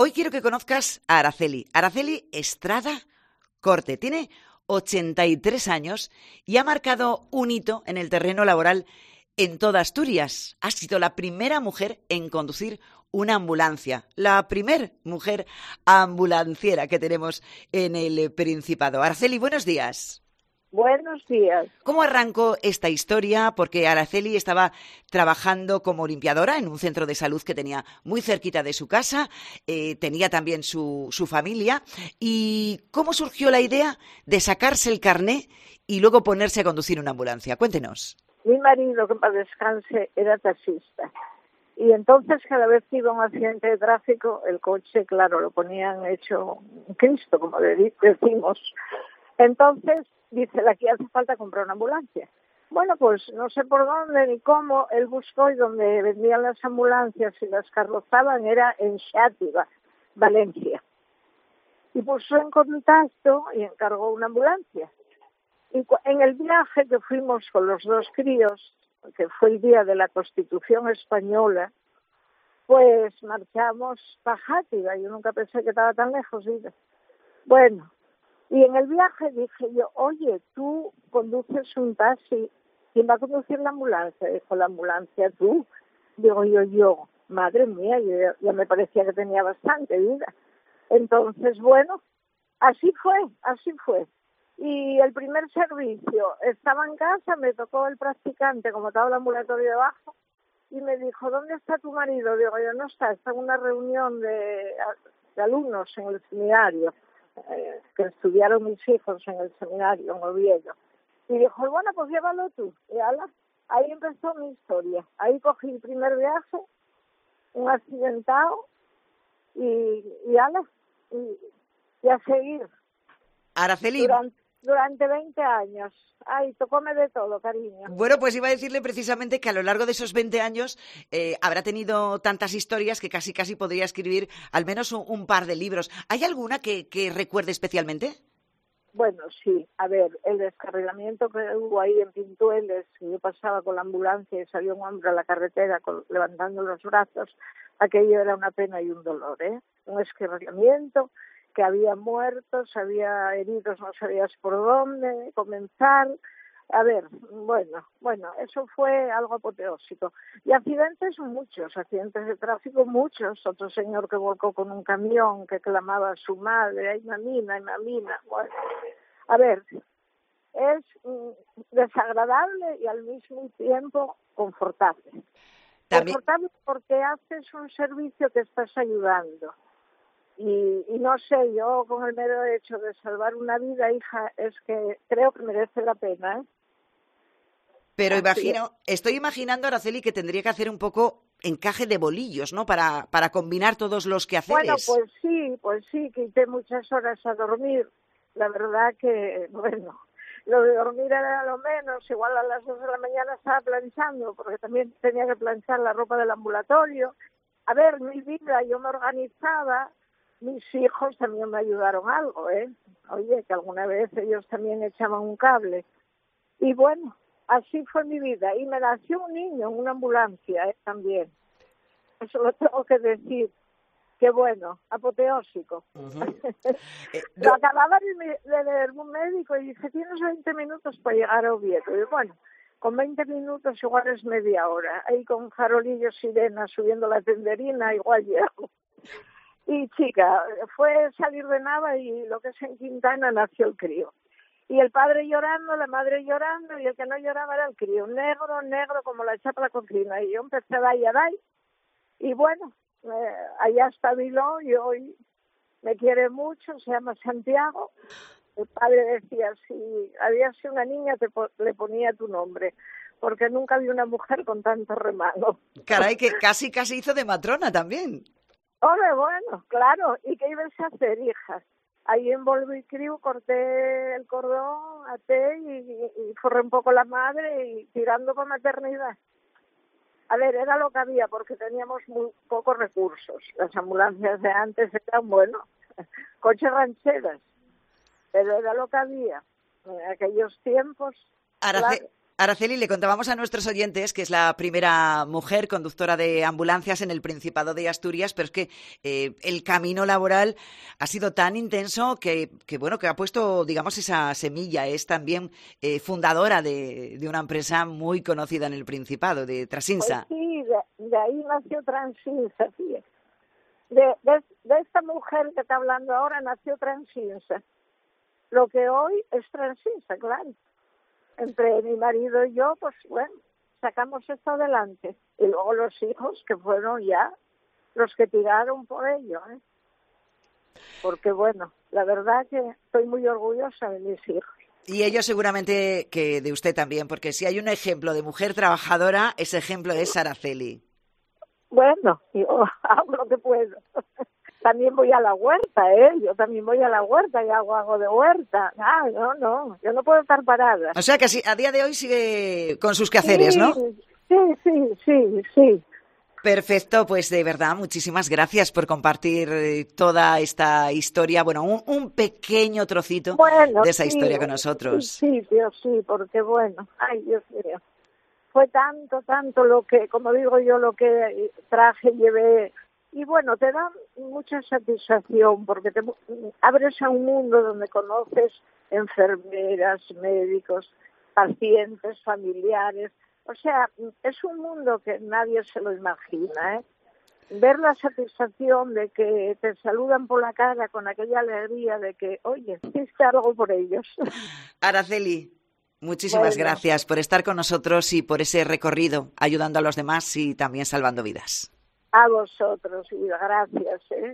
hoy quiero que conozcas a Araceli. Araceli Estrada Corte. Tiene 83 años y ha marcado un hito en el terreno laboral en toda Asturias. Ha sido la primera mujer en conducir una ambulancia, la primer mujer ambulanciera que tenemos en el Principado. Araceli, buenos días. Buenos días. ¿Cómo arrancó esta historia? Porque Araceli estaba trabajando como limpiadora en un centro de salud que tenía muy cerquita de su casa, tenía también su familia. ¿Y cómo surgió la idea de sacarse el carné y luego ponerse a conducir una ambulancia? Cuéntenos. Mi marido, que en paz descanse, era taxista. Y entonces cada vez que iba a un accidente de tráfico, el coche, claro, lo ponían hecho un Cristo, como decimos. Entonces, dice, aquí hace falta comprar una ambulancia. Bueno, pues no sé por dónde ni cómo, él buscó y donde vendían las ambulancias y las carrozaban era en Xàtiva, Valencia. Y puso en contacto y encargó una ambulancia. Y en el viaje que fuimos con los dos críos, que fue el día de la Constitución Española, pues marchamos para Xàtiva. Yo nunca pensé que estaba tan lejos. ¿Sí? Bueno, y en el viaje dije yo, oye, tú conduces un taxi, ¿quién va a conducir la ambulancia? Dijo, la ambulancia tú. Digo yo, madre mía, yo ya me parecía que tenía bastante vida. Entonces, bueno, así fue. Y el primer servicio, estaba en casa, me tocó el practicante, como estaba el ambulatorio debajo, y me dijo, ¿dónde está tu marido? Digo, yo no está en una reunión de alumnos en el seminario, que estudiaron mis hijos en el seminario en Oviedo. Y dijo, bueno, pues llévalo tú. Y ala, ahí empezó mi historia. Ahí cogí el primer viaje, un accidentado, y ala, y a seguir. Araceli. Durante 20 años. Ay, tocóme de todo, cariño. Bueno, pues iba a decirle precisamente que a lo largo de esos 20 años habrá tenido tantas historias que casi podría escribir al menos un par de libros. ¿Hay alguna que recuerde especialmente? Bueno, sí. A ver, el descarrilamiento que hubo ahí en Pintueles, yo pasaba con la ambulancia y salió un hombre a la carretera levantando los brazos, aquello era una pena y un dolor, ¿eh? Un descarrilamiento, que había muertos, había heridos, no sabías por dónde comenzar. A ver, bueno, eso fue algo apoteósico. Y accidentes muchos, accidentes de tráfico muchos. Otro señor que volcó con un camión, que clamaba a su madre, ¡ay, mamina! Bueno, a ver, es desagradable y al mismo tiempo confortable. También... Confortable porque haces un servicio que estás ayudando. Y no sé, yo con el mero hecho de salvar una vida, hija, es que creo que merece la pena, ¿eh? Pero estoy imaginando, Araceli, que tendría que hacer un poco encaje de bolillos, ¿no? Para combinar todos los quehaceres. Bueno, pues sí, quité muchas horas a dormir. La verdad que, bueno, lo de dormir era lo menos. Igual a las 2 de la mañana estaba planchando, porque también tenía que planchar la ropa del ambulatorio. A ver, mi vida, yo me organizaba. Mis hijos también me ayudaron algo, ¿eh? Oye, que alguna vez ellos también echaban un cable. Y bueno, así fue mi vida. Y me nació un niño en una ambulancia, también. Eso lo tengo que decir. Qué bueno, apoteósico. Lo acababa de ver un médico y dice, tienes 20 minutos para llegar a Oviedo. Y bueno, con 20 minutos igual es media hora. Ahí con farolillos, sirenas, subiendo la tenderina, igual llego. Y chica, fue salir de Nava y lo que es en Quintana nació el crío. Y el padre llorando, la madre llorando, y el que no lloraba era el crío. Negro como la chapa de la cocina. Y yo empecé a dar. Y bueno, allá estabiló y hoy me quiere mucho, se llama Santiago. El padre decía, si había sido una niña, le ponía tu nombre. Porque nunca vi una mujer con tanto remano. Caray, que casi hizo de matrona también. Hombre, bueno, claro. ¿Y qué ibas a hacer, hija? Ahí en Volvo y Criu corté el cordón, até y forré un poco la madre y tirando con maternidad. A ver, era lo que había porque teníamos muy pocos recursos. Las ambulancias de antes eran, bueno, coches rancheras, pero era lo que había en aquellos tiempos. Araceli, le contábamos a nuestros oyentes que es la primera mujer conductora de ambulancias en el Principado de Asturias, pero es que el camino laboral ha sido tan intenso bueno, que ha puesto, digamos, esa semilla. Es también fundadora de una empresa muy conocida en el Principado, de Trasinsa. Pues sí, de ahí nació Trasinsa, sí. De esta mujer que está hablando ahora nació Trasinsa. Lo que hoy es Trasinsa, claro. Entre mi marido y yo, pues bueno, sacamos esto adelante. Y luego los hijos, que fueron ya los que tiraron por ello, ¿eh? Porque bueno, la verdad que estoy muy orgullosa de mis hijos. Y ellos seguramente que de usted también, porque si hay un ejemplo de mujer trabajadora, ese ejemplo es Araceli. Bueno, yo hago lo que puedo. También voy a la huerta, yo también voy a la huerta y hago de huerta. No, yo no puedo estar parada. O sea que a día de hoy sigue con sus quehaceres, ¿no? Sí. Perfecto, pues de verdad, muchísimas gracias por compartir toda esta historia, bueno, un pequeño trocito de esa historia con nosotros. Sí, porque bueno, ay Dios mío, fue tanto lo que, como digo yo, lo que traje, llevé. Y bueno, te da mucha satisfacción porque te abres a un mundo donde conoces enfermeras, médicos, pacientes, familiares. O sea, es un mundo que nadie se lo imagina, ¿eh? Ver la satisfacción de que te saludan por la cara con aquella alegría de que, oye, hiciste algo por ellos. Araceli, muchísimas gracias por estar con nosotros y por ese recorrido, ayudando a los demás y también salvando vidas. A vosotros y gracias, ¿eh?